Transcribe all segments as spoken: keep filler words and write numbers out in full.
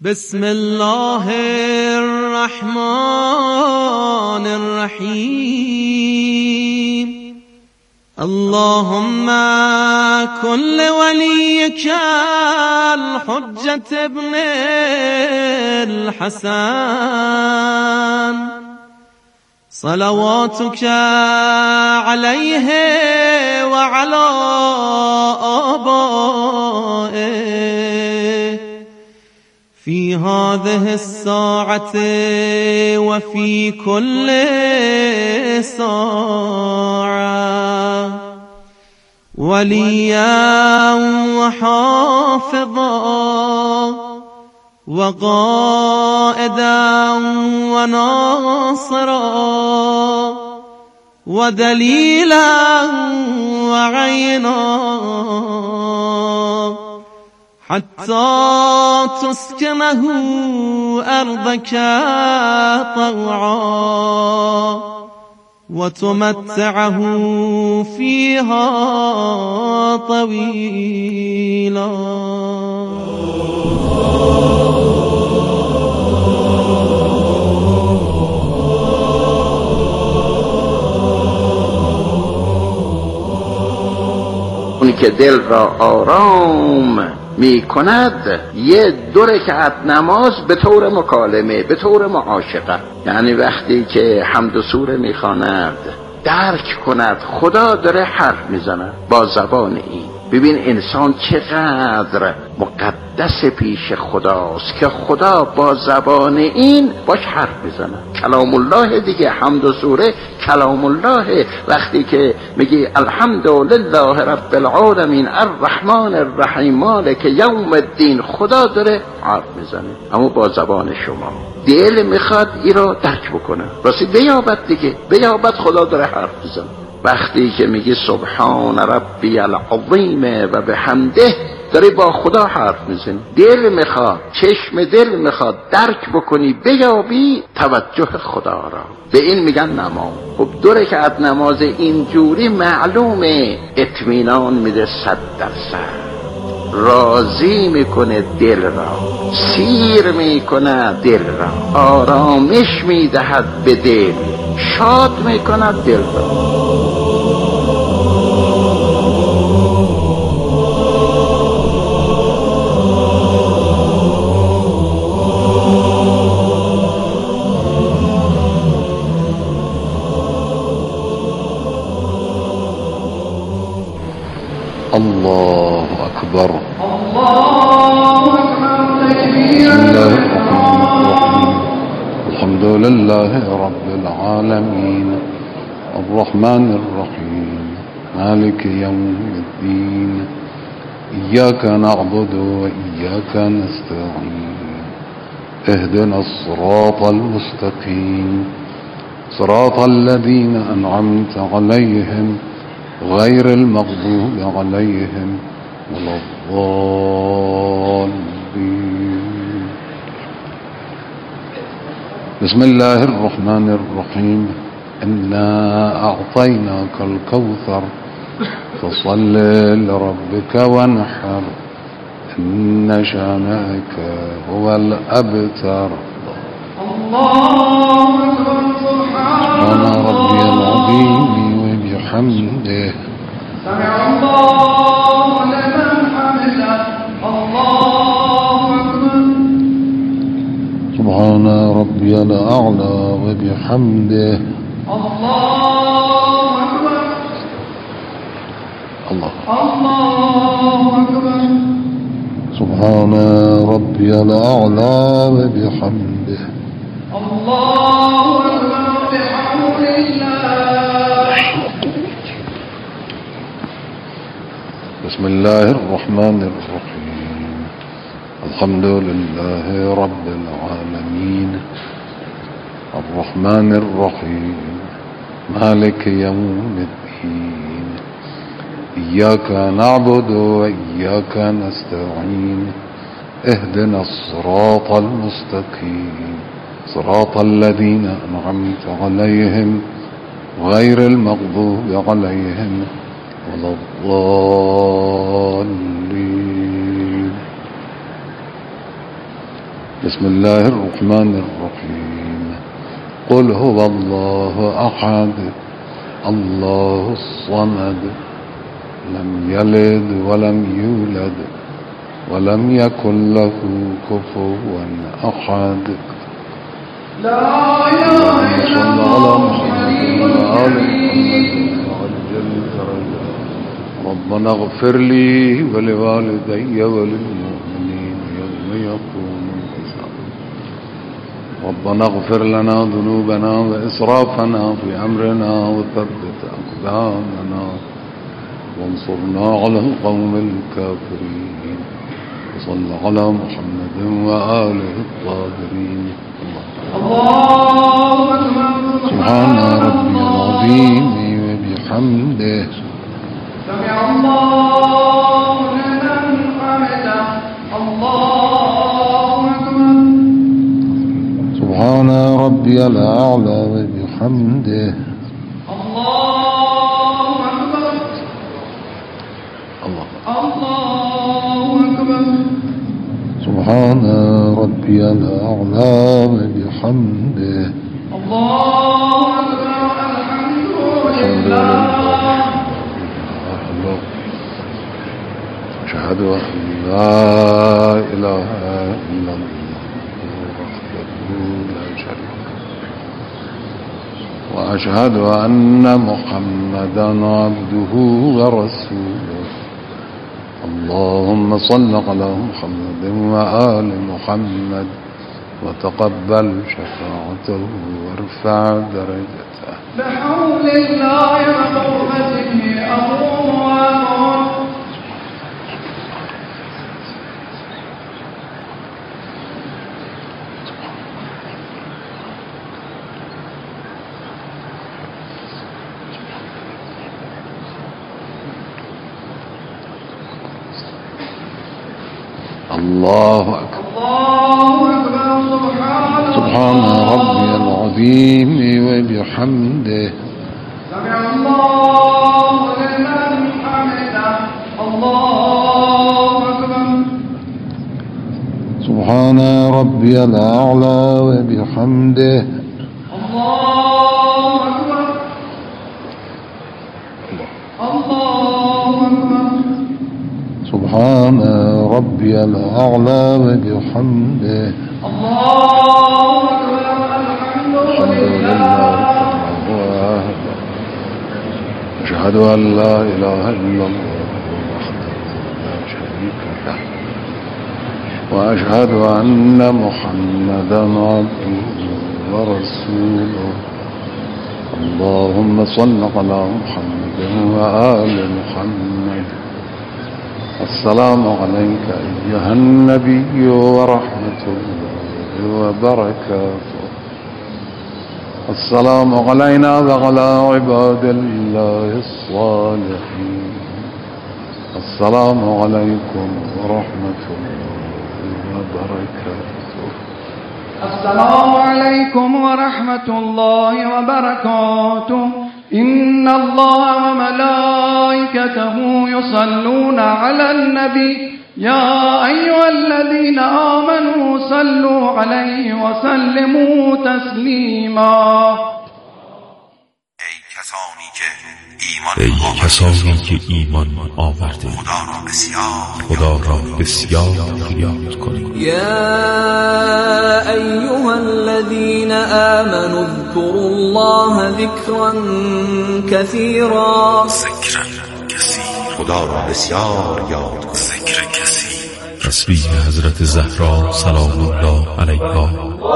بسم الله الرحمن الرحيم. اللهم كن لوليك الحجة ابن الحسن صلواتك عليه وعلى آبائه في هذه الساعة وفي كل ساعة وليا وحافظا وقائدا وناصرا ودليلا وعينا حتى تسكنه أرضك طوعا وتمتعه فيها طويلا. اونی که دل را آرام می کند یه دو رکعت نماز به طور مکالمه، به طور معاشقه، یعنی وقتی که حمد و سوره می خواند درک کند خدا داره حرف میزنه با زبان این. ببین انسان چقدر مقدس پیش خداست که خدا با زبان این باش حرف میزنه. کلام الله دیگه، حمد و سوره کلام الله. وقتی که میگی الحمدلله رب العالمین الرحمن الرحیم مالک یوم الدین، خدا داره حرف میزنه اما با زبان شما. دل میخواد این رو درک بکنه، راستی بیابد دیگه، بیابد خدا داره حرف میزنه. وقتی که میگی سبحان ربی العظیم و بحمده، داری با خدا حرف میزنی. دل میخواد، چشم دل میخواد درک بکنی، بیابی توجه خدا را. به این میگن نماز. خب دو رکعت نماز اینجوری معلومه اطمینان میده، صد درصد راضی میکنه دل را، سیر میکنه دل را، آرامش میدهد به دل، شاد میکند دل را. الله أكبر. الله أكبر. الحمد لله رب العالمين الرحمن الرحيم مالك يوم الدين إياك نعبد وإياك نستعين اهدنا الصراط المستقيم صراط الذين أنعمت عليهم غير المغضوب عليهم ولا الضالين. بسم الله الرحمن الرحيم. إنا أعطيناك الكوثر فصل لربك وانحر إن شانئك هو الأبتر. الله أكبر. سبحان ربي العظيم وبحمده. سمع الله لمن حمده. الله أكبر. سبحان ربي الأعلى وبحمده. الله أكبر. الله الله أكبر. سبحان ربي الأعلى وبحمده. الله أكبر بحمد الله. بسم الله الرحمن الرحيم. الحمد لله رب العالمين الرحمن الرحيم مالك يوم الدين إياك نعبد وإياك نستعين اهدنا الصراط المستقيم صراط الذين أنعمت عليهم غير المغضوب عليهم ولا الضالين. بسم الله الرحمن الرحيم قل هو الله أحد الله الصمد لم يلد ولم يولد ولم يكن له كفوا أحد. لا إله إلا الله ربنا اغفر لي ولوالدي وللمؤمنين يوم يقوم الحساب. ربنا اغفر لنا ذنوبنا وإسرافنا في أمرنا وثبت أقدامنا وانصرنا على القوم الكافرين. وصلى على محمد وآله الطاهرين. الله أكبر. سبحان ربي العظيم وبحمده. سمع الله لمن حمده. الله أكبر. سبحان ربي الأعلى وبحمده. الله أكبر. الله الله أكبر. سبحان ربي الأعلى وبحمده. الله أكبر. الحمد لله. أشهد أن لا إله إلا الله وحده لا شريك له وأشهد أن محمدا عبده ورسوله. اللهم صل على محمد وآل محمد وتقبل شفاعته وارفع درجته. بحول الله وقوته أقوم وأقوم. الله أكبر. الله أكبر. سبحان ربي العظيم وبحمده. سمع الله لمن حمده. الله أكبر. سبحان ربي الأعلى وبحمده. الله أكبر. الله أكبر. سبحان ربي الأعلى وبحمده. الله أكبر. الحمد لله. أشهد أن لا إله إلا الله وحده لا شريك له وأشهد أن محمدا عبده ورسوله. اللهم صل على محمد وآل محمد. السلام عليك أيها النبي ورحمة الله وبركاته. السلام علينا وعلى عباد الله الصالحين. السلام عليكم ورحمة الله وبركاته. السلام عليكم ورحمة الله وبركاته. إن الله وملائكته يصلون على النبي يا أيها الذين آمنوا صلوا عليه وسلموا تسليما. ای کسانی که ایمان آورده خدا را بسیار یاد کنید. یا ایها الذین آمنوا اذكروا الله ذکرا کثیرا. خدا را بسیار یاد کنید. ذکر کثیر. تسبیح حضرت زهرا سلام الله علیها.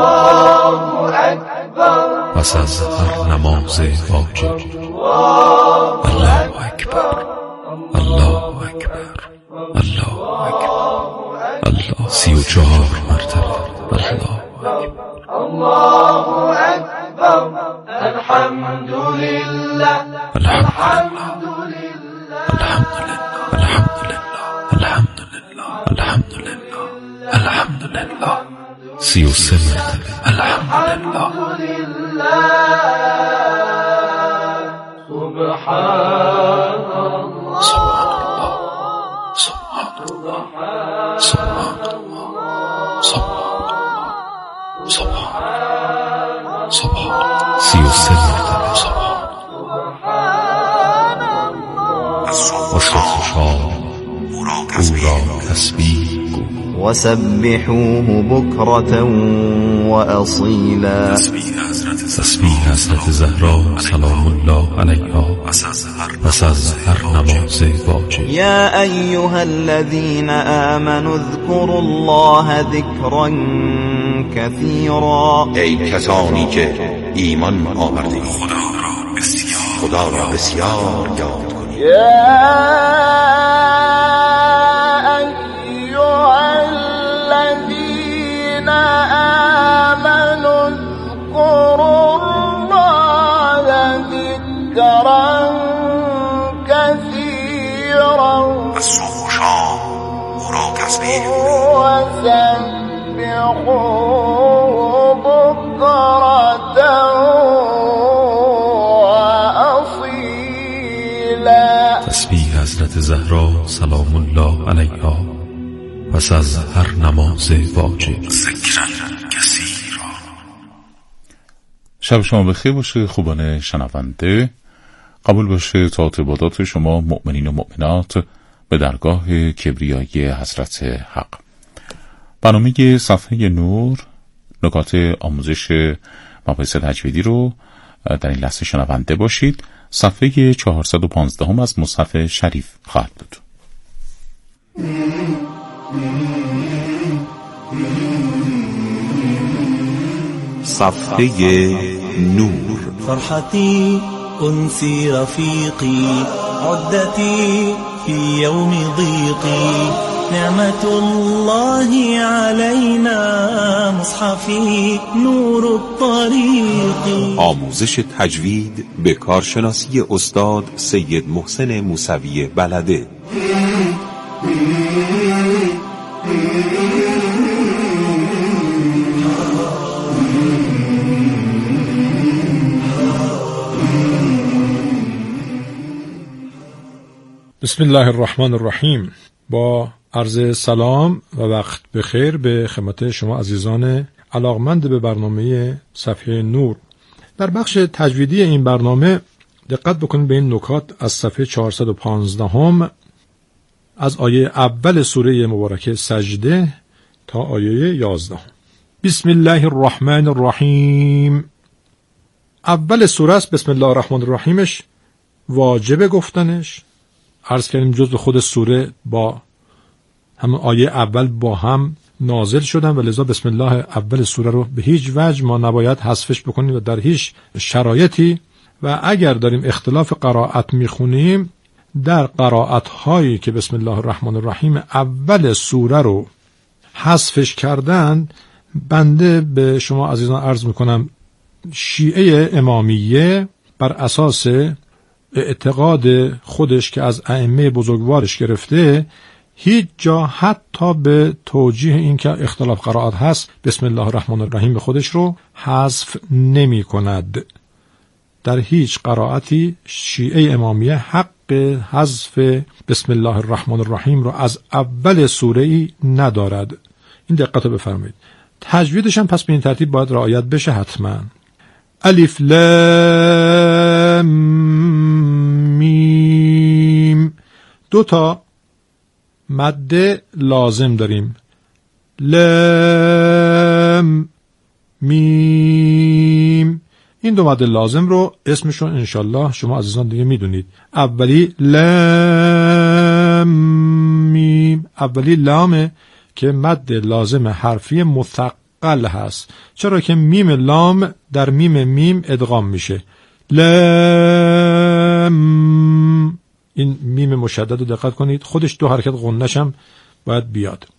پس از هر نماز واجب الله اکبر الله اکبر الله اکبر الله سی و چهار مرتبه الله اکبر الله اکبر. الحمد لله. الحمد لله الحمد لله الحمد لله الحمد لله الحمد لله الحمد لله سی و سه مرتبه الحمد لله. سبحان الله. سبحان الله سبحان الله سبحان الله سبحان الله سه مرتبه سبحان از صبح شاد او را تسبیح گو وسبحوه بكرة وأصيلا. تسبیح حضرت زهرا سلام الله علیها پس از هر نماز واجب. يا أيها الذين آمنوا اذكروا الله ذكرا كثيرا. ای کسانی که ایمان آوردید خدا را بسیار خدا را بسیار یاد کنید. از صبح و شام او را تسبیح تسبیح حضرت زهرا سلام الله علیها پس از هر نماز واجب. ذکرن کثیرا. شب شما بخیر باشه خوبان شنونده. قبول باشه تا عبادات شما مؤمنین و مؤمنات به درگاه کبریایی حضرت حق. برنامه صفحه نور نکات آموزش مباحث تجویدی رو در این لحظه شنونده باشید. صفحه چهارصد و پانزده هم از مصحف شریف خواهد بود. صفحه نور. فرحتی أنسي رفيقي عدتي في يوم ضيقي نعمة الله علينا مصحفي نور الطريق. آموزش تجوید به کارشناسی استاد سید محسن موسوی بلده. بسم الله الرحمن الرحیم. با عرض سلام و وقت بخیر به خدمت شما عزیزان علاقمند به برنامه صفحه نور. در بخش تجویدی این برنامه دقت بکنید به این نکات از صفحه چهارصد و پانزده هم از آیه اول سوره مبارکه سجده تا آیه یازده. بسم الله الرحمن الرحیم. اول سوره است. بسم الله الرحمن الرحیمش واجب گفتنش. عرض کردیم جزء خود سوره با همون آیه اول با هم نازل شدن و لذا بسم الله اول سوره رو به هیچ وجه ما نباید حذفش بکنیم و در هیچ شرایطی. و اگر داریم اختلاف قرائت میخونیم در قرائت هایی که بسم الله الرحمن الرحیم اول سوره رو حذفش کردن، بنده به شما عزیزان عرض میکنم شیعه امامیه بر اساس اعتقاد خودش که از ائمه بزرگوارش گرفته هیچ جا حتی به توجیه این که اختلاف قرائت هست بسم الله الرحمن الرحیم خودش رو حذف نمی کند. در هیچ قرائتی شیعه امامیه حق حذف بسم الله الرحمن الرحیم رو از اول سوره ای ندارد. این دقت رو بفرمایید. تجویدش هم پس به این ترتیب باید رعایت بشه حتما. الف لام میم. دو تا مد لازم داریم. لام میم. این دو مد لازم رو اسمشون انشالله شما عزیزان دیگه میدونید. اولی لام میم. اولی لامه که مد لازم حرفی مثقل هست، چرا که میم لام در میم میم ادغام میشه. لام. این میم مشدد رو دقت کنید خودش دو حرکت غنش هم باید بیاد.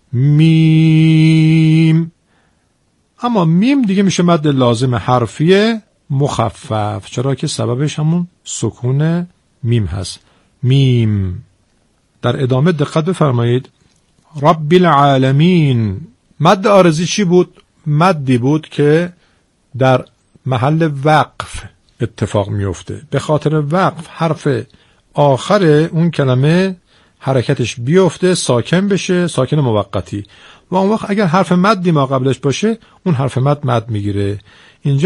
میم. اما میم دیگه میشه مد لازم حرفی مخفف، چرا که سببش همون سکون میم هست. میم. در ادامه دقت بفرمایید. رب العالمین. مد عارضی چی بود؟ مدی بود که در محل وقف اتفاق میفته. به خاطر وقف حرف آخر اون کلمه حرکتش بیفته، ساکن بشه، ساکن موقتی. و اون وقت اگر حرف مدی ما قبلش باشه اون حرف مد مد میگیره. اینجا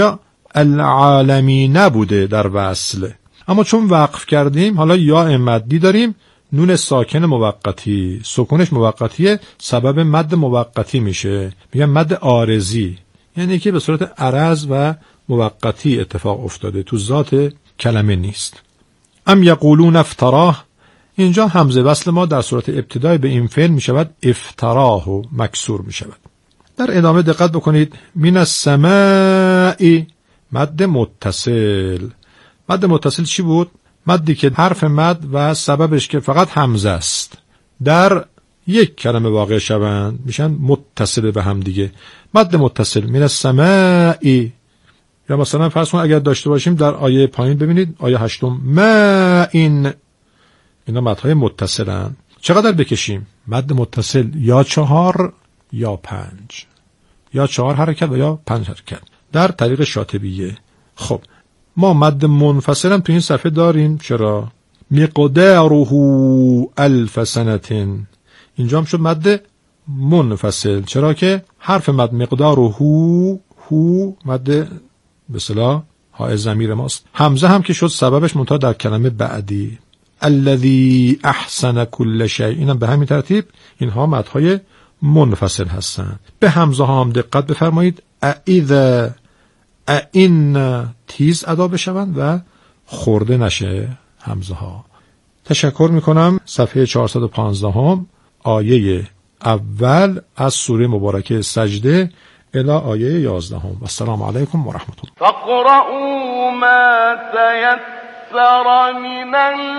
العالمین نبوده در وصل، اما چون وقف کردیم حالا یا مدی داریم، نون ساکن موقتی، سکونش موقتیه، سبب مد موقتی میشه، میگن مد عارضی، یعنی که به صورت عرض و موقتی اتفاق افتاده، تو ذات کلمه نیست. ام یقولون افتراه، اینجا همزه وصل ما در صورت ابتدای به این فعل میشود افتراه و مکسور میشود. در ادامه دقت بکنید. من السماء، مد متصل. مد متصل چی بود؟ مدی که حرف مد و سببش که فقط همزه است در یک کلمه واقع شوند میشن متصل به هم دیگه. مد متصل. من السماء، یا مثلا فرض کن اگر داشته باشیم در آیه پایین ببینید، آیه هشتم، ما این، اینا مدهای متصلن. چقدر بکشیم؟ مد متصل یا چهار یا پنج، یا چهار حرکت و یا پنج حرکت در طریق شاطبیه. خب ما مد منفصل هم تو این صفحه داریم. چرا؟ مقداره الف سنتین، اینجا هم شد مد منفصل. چرا که حرف مد مقداره هو مد به اصطلاح های ضمیر ماست. همزه هم که شد سببش منتها در کلمه بعدی، الذی احسن کل شیء، اینم به همین ترتیب اینها مدهای منفصل هستند. به همزه ها هم دقت بفرمایید. اذا، این تیز ادا بشوند و خورده نشه همزه ها. تشکر میکنم. صفحه چهارصد و پانزده هم آیه اول از سوره مبارکه سجده الی آیه یازده هم. و السلام علیکم و رحمت الله. فقرؤوا ما تیسر من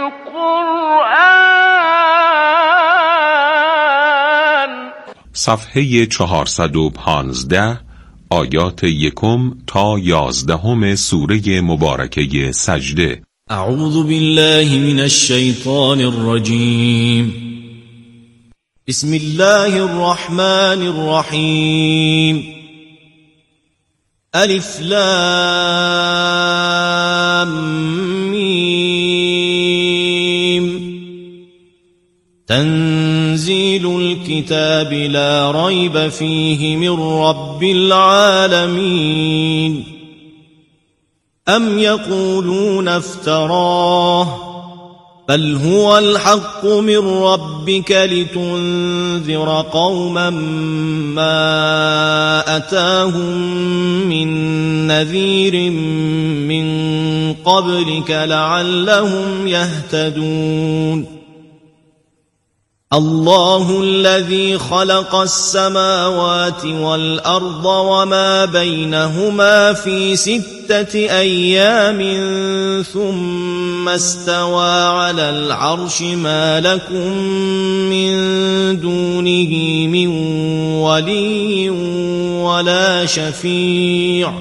القرآن. صفحه چهارصد و پانزده آیات یکم تا یازدهم سوره مبارکه سجده. اعوذ بالله من الشیطان الرجیم. بسم الله الرحمن الرحیم. الف لام میم. تنزيل الكتاب لا ريب فيه من رب العالمين. أم يقولون افتراه بل هو الحق من ربك لتنذر قوما ما أتاهم من نذير من قبلك لعلهم يهتدون. الله الذي خلق السماوات والأرض وما بينهما في ستة أيام ثم استوى على العرش ما لكم من دونه من ولي ولا شفيع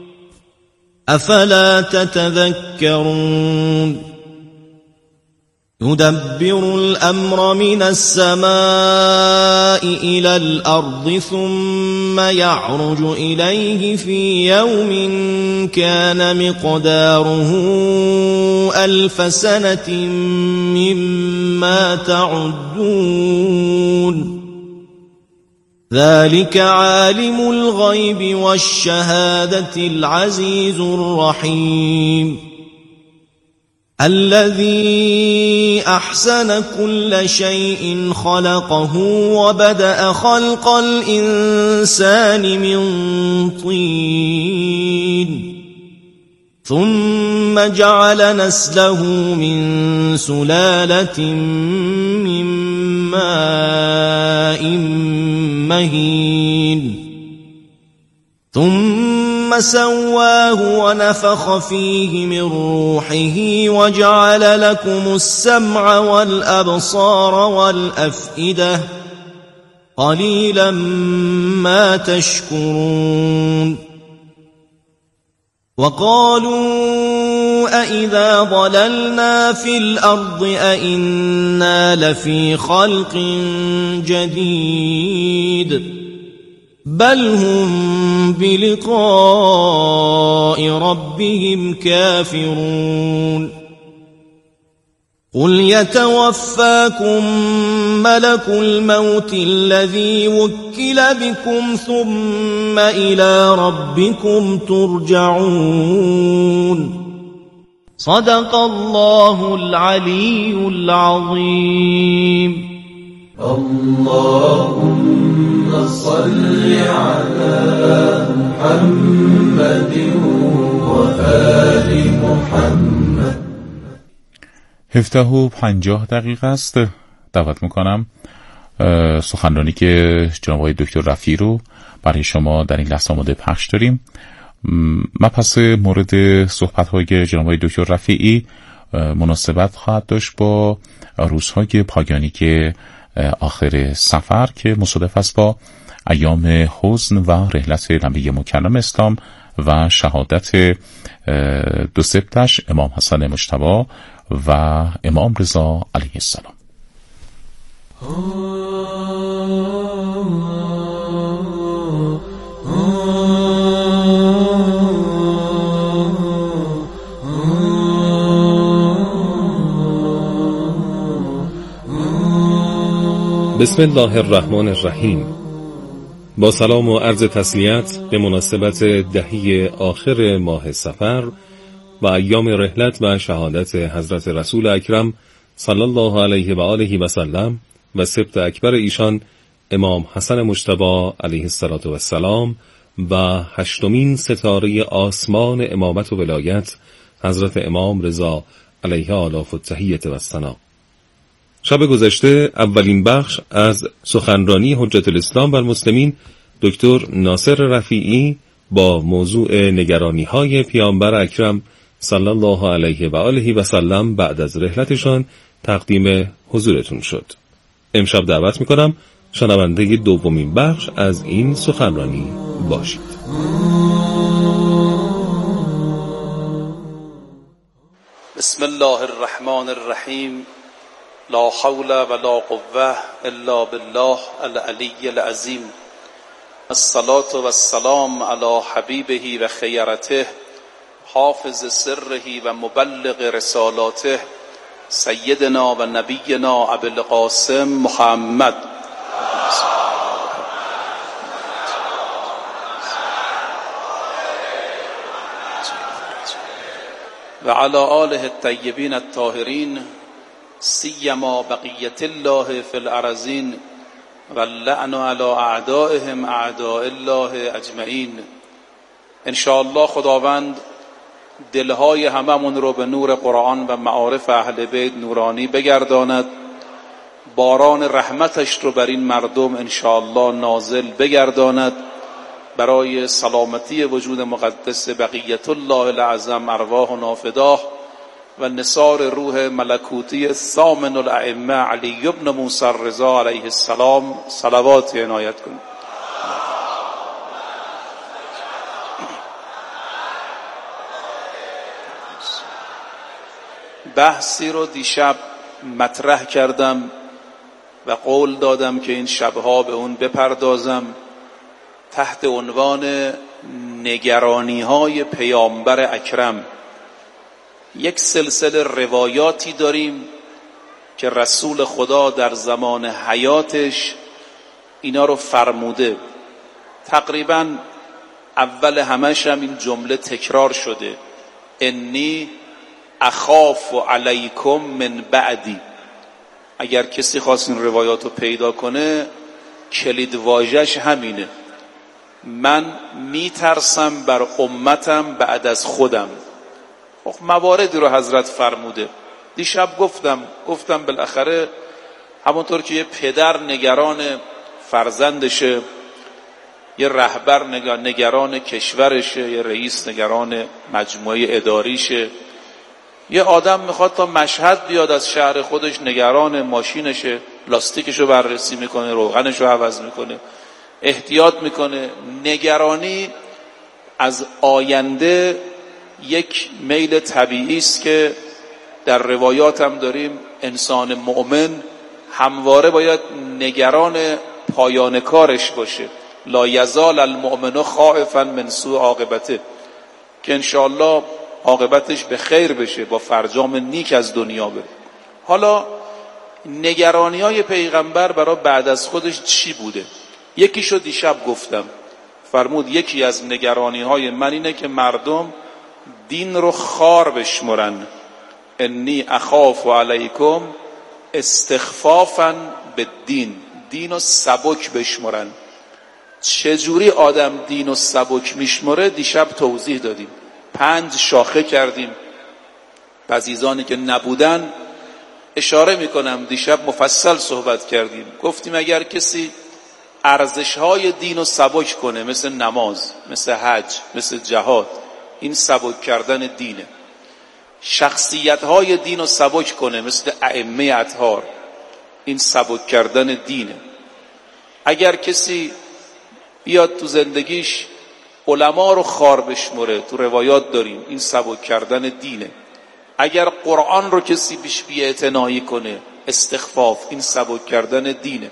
أفلا تتذكرون. يدبر الأمر من السماء إلى الأرض ثم يعرج إليه في يوم كان مقداره ألف سنة مما تعدون. ذلك عالم الغيب والشهادة العزيز الرحيم. الذي أحسن كل شيء خلقه وبدأ خلق الإنسان من طين ثم جعل نسله من سلالة من ماء مهين ثم سواه ونفخ فيه من روحه وجعل لكم السمع والأبصار والأفئدة قليلا ما تشكرون. وقالوا أإذا ضللنا في الأرض أإنا لفي خلق جديد بل هم بلقاء ربهم كافرون. قل يتوفاكم ملك الموت الذي وكل بكم ثم إلى ربكم ترجعون. صدق الله العلي العظيم. اللهم صل على محمد وآل محمد. هفده و پنجاه دقیقه است. دعوت میکنم سخنرانی که جناب آقای دکتر رفیعی رو برای شما در این لحظه آماده پخش داریم. مبحث مورد صحبت‌های جناب آقای دکتر رفیعی مناسبت خواهد داشت با روزهای پایانی که آخر سفر که مصادف است با ایام حزن و رحلت نبی مکرم اسلام و شهادت دو سبتش امام حسن مجتبی و امام رضا علیه السلام. بسم الله الرحمن الرحیم. با سلام و عرض تسلیت به مناسبت دهی آخر ماه صفر و ایام رحلت و شهادت حضرت رسول اکرم صلی الله علیه و آله و سلم و سبط اکبر ایشان امام حسن مجتبی علیه السلام و هشتمین ستاره آسمان امامت و ولایت حضرت امام رضا علیه آلاف و تحیت و الثنا. شب گذشته اولین بخش از سخنرانی حجت الاسلام بر مسلمین دکتر ناصر رفیعی با موضوع نگرانی‌های پیامبر اکرم صلی الله علیه و آله و سلم بعد از رحلتشان تقدیم حضورتون شد. امشب دعوت می‌کنم شنونده دومین بخش از این سخنرانی باشید. بسم الله الرحمن الرحیم. لا حول ولا قوة الا بالله العلی العظیم. الصلاة والسلام على حبیبه و خیرته حافظ سره و مبلغ رسالاته سیدنا و نبینا ابی القاسم محمد و علی آله الطیبین الطاهرین سیما بقیت الله فی الارضین و اللعن علی اعدائهم اعداء الله اجمعین. ان شاء الله خداوند دلهای هممون رو به نور قرآن و معارف اهل بیت نورانی بگرداند. باران رحمتش رو بر این مردم ان شاء الله نازل بگرداند برای سلامتی وجود مقدس بقیت الله الاعظم ارواحنا فداه و نثار روح ملکوتی ثامن الائمه علی ابن موسی الرضا علیه السلام صلوات عنایت کنید. بحثی رو دیشب مطرح کردم و قول دادم که این شبها به اون بپردازم تحت عنوان نگرانی های پیامبر اکرم. یک سلسله روایاتی داریم که رسول خدا در زمان حیاتش اینا رو فرموده. تقریبا اول همش هم این جمله تکرار شده: انی اخاف علیکم من بعدی. اگر کسی خواست این روایات رو پیدا کنه کلید واژه‌اش همینه: من میترسم بر امتم بعد از خودم. مواردی رو حضرت فرموده. دیشب گفتم گفتم بالاخره همونطور که یه پدر نگران فرزندشه، یه رهبر نگران کشورشه، یه رئیس نگران مجموعه اداریشه، یه آدم میخواد تا مشهد بیاد از شهر خودش نگران ماشینشه، لاستیکشو بررسی میکنه، روغنشو عوض میکنه، احتیاط میکنه. نگرانی از آینده یک میل طبیعی است که در روایات هم داریم. انسان مؤمن همواره باید نگران پایان کارش باشه. لا یزال المؤمن خائفا من سوء عاقبته، که انشاءالله عاقبتش به خیر بشه، با فرجام نیک از دنیا بره. حالا نگرانی های پیغمبر برای بعد از خودش چی بوده؟ یکیشو دیشب گفتم، فرمود یکی از نگرانی های من اینه که مردم دین رو خار بشمرن. انی اخاف علیکم استخفافا به دین، دین رو سبک بشمرن. چجوری آدم دین رو سبک میشمره دیشب توضیح دادیم، پنج شاخه کردیم. عزیزانی که نبودن اشاره میکنم، دیشب مفصل صحبت کردیم. گفتیم اگر کسی ارزش‌های دین رو سبک کنه، مثل نماز، مثل حج، مثل جهاد، این سبک کردن دینه. شخصیت‌های دین رو سبک کنه، مثل ائمه اطهار، این سبک کردن دینه. اگر کسی بیاد تو زندگیش علما رو خار بشمره، تو روایات داریم، این سبک کردن دینه. اگر قرآن رو کسی بیش بی‌اعتنایی کنه، استخفاف، این سبک کردن دینه.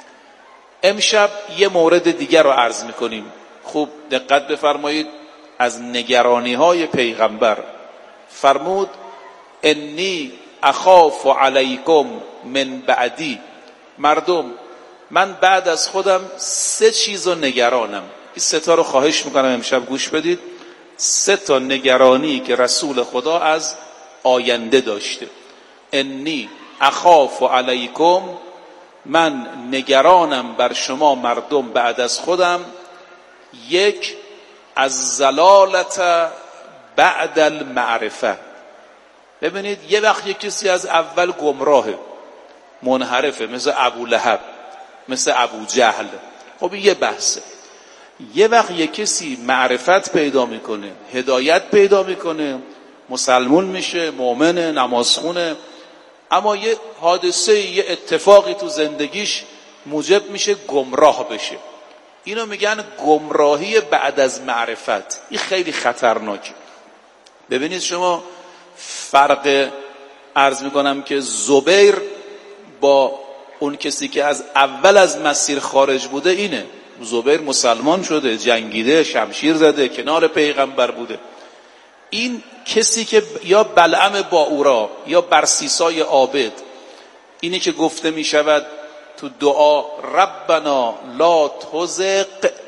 امشب یه مورد دیگر رو عرض میکنیم، خوب دقت بفرمایید. از نگرانی های پیغمبر فرمود انی اخاف علیکم من بعدی. مردم، من بعد از خودم سه چیز رو نگرانم. این سه تا رو خواهش میکنم امشب گوش بدید. سه تا نگرانی که رسول خدا از آینده داشته. انی اخاف علیکم، من نگرانم بر شما مردم بعد از خودم. یک، از زلالت بعد المعرفه. ببینید یه وقت یک کسی از اول گمراهه، منحرفه، مثل ابو لهب، مثل ابو جهل، خب یه بحثه. یه وقت یک کسی معرفت پیدا میکنه، هدایت پیدا میکنه، مسلمون میشه، مؤمنه، نمازخونه، اما یه حادثه، یه اتفاقی تو زندگیش موجب میشه گمراه بشه. اینو میگن گمراهی بعد از معرفت. این خیلی خطرناکه. ببینید شما فرق، عرض میکنم که زبیر با اون کسی که از اول از مسیر خارج بوده اینه. زبیر مسلمان شده، جنگیده، شمشیر زده، کنار پیغمبر بوده. این کسی که یا بلعم باورا یا برسیسای عابد، اینی که گفته می شود تو دعا ربنا لا تزغ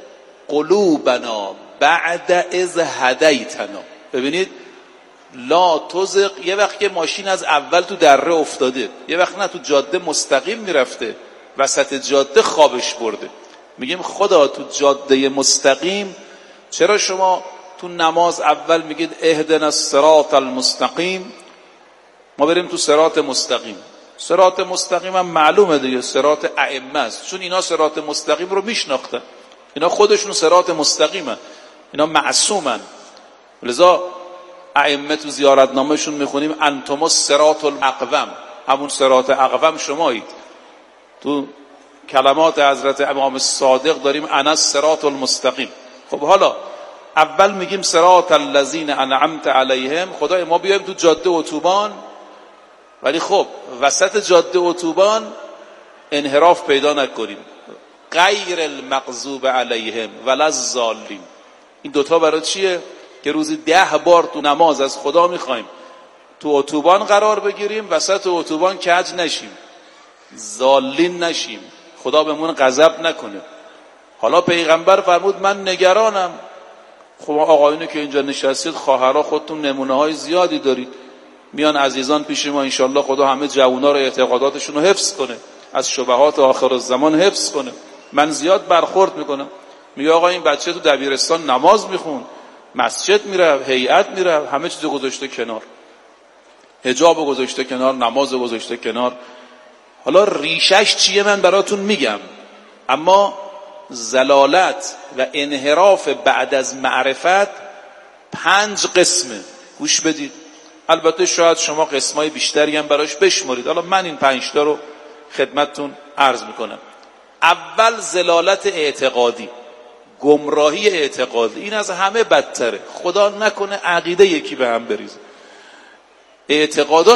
قلوبنا بعد اذ هدیتنا. ببینید لا تزغ، یه وقت که ماشین از اول تو دره افتاده، یه وقت نه تو جاده مستقیم میرفته، وسط جاده خوابش برده. میگیم خدا تو جاده مستقیم چرا شما تو نماز اول میگید اهدنا الصراط المستقیم؟ ما بریم تو صراط مستقیم. صراط مستقیم هم معلومه دیگه، صراط ائمه است، چون اینا صراط مستقیم رو میشناختن، اینا خودشون صراط مستقیمن، اینا معصومن. لذا ائمه تو زیارتنامه‌شون میخونیم انتم الصراط الاقوم، همون صراط اقوم شمایید. تو کلمات حضرت امام صادق داریم انا الصراط المستقیم. خب حالا اول میگیم صراط الذین انعمت علیهم، خدای ما بیایم تو جاده اتوبان، ولی خب وسط جاده اتوبان انحراف پیدا نکنیم. غیر المغضوب علیهم ولا الضالین. این دوتا برای چیه؟ که روزی ده بار تو نماز از خدا میخوایم تو اتوبان قرار بگیریم، وسط اتوبان کج نشیم، ضالین نشیم، خدا بهمون غضب نکنه. حالا پیغمبر فرمود من نگرانم. خب آقایونی که اینجا نشستید، خواهرها، خودتون نمونه های زیادی دارید، میان عزیزان پیش ما، انشالله خدا همه جوونا رو اعتقاداتشون رو حفظ کنه، از شبهات آخر الزمان حفظ کنه. من زیاد برخورد میکنم، میگه آقا این بچه تو دبیرستان نماز میخون، مسجد میره، هیئت میره، همه چیز گذاشته کنار، حجاب گذاشته کنار، نماز گذاشته کنار. حالا ریشش چیه من براتون میگم، اما زلالت و انحراف بعد از معرفت پنج قسمه. گوش بدید. البته شاید شما قسمای بیشتری هم براش بشمارید، حالا من این پنج تا رو خدمتتون عرض میکنم. اول زلالت اعتقادی، گمراهی اعتقادی. این از همه بدتره. خدا نکنه عقیده یکی به هم بریزه. اعتقادات